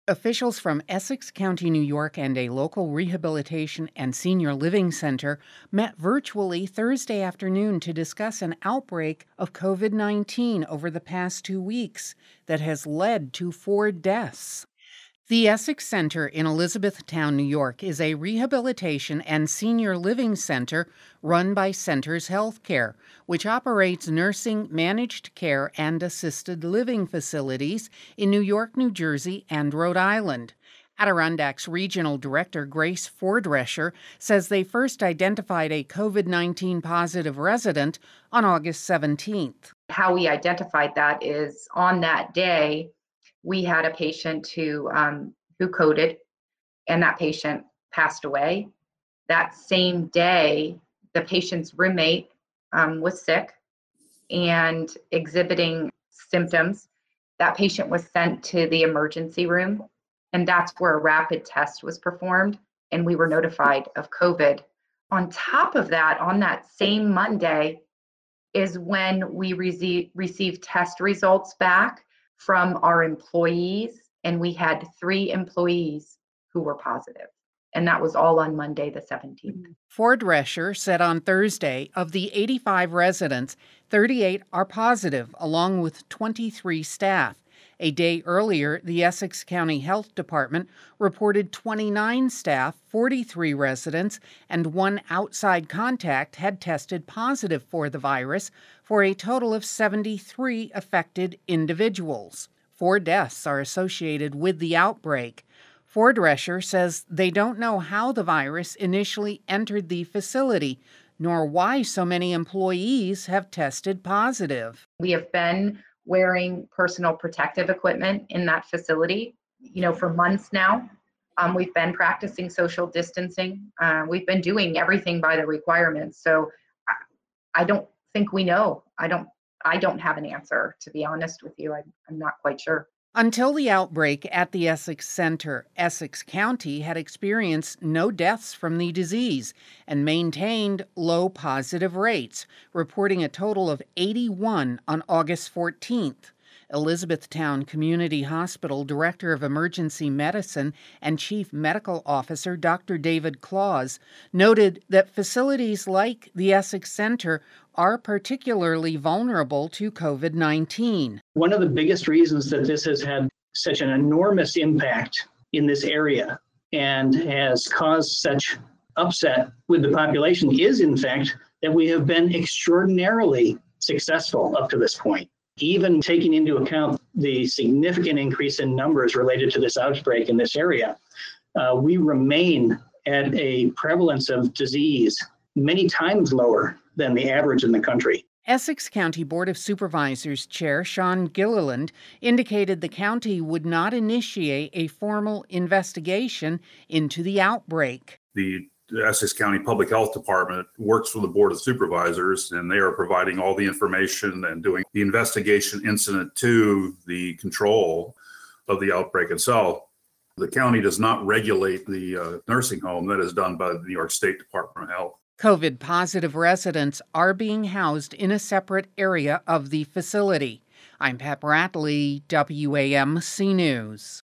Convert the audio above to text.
Officials from Essex County, New York, and a local rehabilitation and senior living center met virtually Thursday afternoon to discuss an outbreak of COVID-19 over the past 2 weeks that has led to 4 deaths. The Essex Center in Elizabethtown, New York, is a rehabilitation and senior living center run by Centers Healthcare, which operates nursing, managed care, and assisted living facilities in New York, New Jersey, and Rhode Island. Adirondacks Regional Director Grace Fordresher says they first identified a COVID-19 positive resident on August 17th. How we identified that is on that day, we had a patient who coded, and that patient passed away. That same day, the patient's roommate was sick and exhibiting symptoms. That patient was sent to the emergency room, and that's where a rapid test was performed, and we were notified of COVID. On top of that, on that same Monday is when we received test results back from our employees, and we had 3 employees who were positive. And that was all on Monday, the 17th. Fordresher said on Thursday of the 85 residents, 38 are positive, along with 23 staff. A day earlier, the Essex County Health Department reported 29 staff, 43 residents, and 1 outside contact had tested positive for the virus, for a total of 73 affected individuals. 4 deaths are associated with the outbreak. Fordresher says they don't know how the virus initially entered the facility, nor why so many employees have tested positive. We have been wearing personal protective equipment in that facility, for months now. We've been practicing social distancing. We've been doing everything by the requirements. So I don't think we know. I don't have an answer, to be honest with you. I'm not quite sure. Until the outbreak at the Essex Center, Essex County had experienced no deaths from the disease and maintained low positive rates, reporting a total of 81 on August 14th. Elizabethtown Community Hospital Director of Emergency Medicine and Chief Medical Officer Dr. David Claus noted that facilities like the Essex Center are particularly vulnerable to COVID-19. One of the biggest reasons that this has had such an enormous impact in this area and has caused such upset with the population is, in fact, that we have been extraordinarily successful up to this point. Even taking into account the significant increase in numbers related to this outbreak in this area, we remain at a prevalence of disease many times lower than the average in the country. Essex County Board of Supervisors Chair Sean Gilliland indicated the county would not initiate a formal investigation into the outbreak. The Essex County Public Health Department works with the Board of Supervisors, and they are providing all the information and doing the investigation incident to the control of the outbreak itself. The county does not regulate the nursing home. That is done by the New York State Department of Health. COVID-positive residents are being housed in a separate area of the facility. I'm Pat Bradley, WAMC News.